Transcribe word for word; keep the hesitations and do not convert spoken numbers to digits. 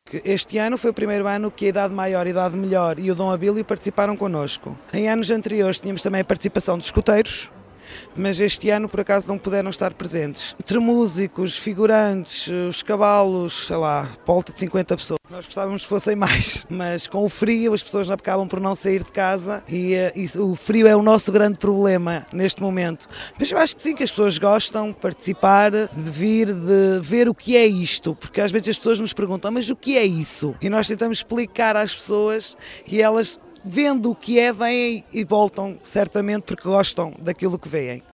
que este ano foi o primeiro ano que a Idade Maior, a Idade Melhor e o Dom Abílio participaram connosco. Em anos anteriores tínhamos também a participação dos escuteiros, mas este ano por acaso não puderam estar presentes. Entre músicos, figurantes, os cavalos, sei lá, volta de cinquenta pessoas. Nós gostávamos que fossem mais, mas com o frio as pessoas acabam por não sair de casa e, e o frio é o nosso grande problema neste momento. Mas eu acho que sim, que as pessoas gostam de participar, de vir, de ver o que é isto, porque às vezes as pessoas nos perguntam, mas o que é isso? E nós tentamos explicar às pessoas e elas, vendo o que é, vêm e voltam certamente porque gostam daquilo que veem.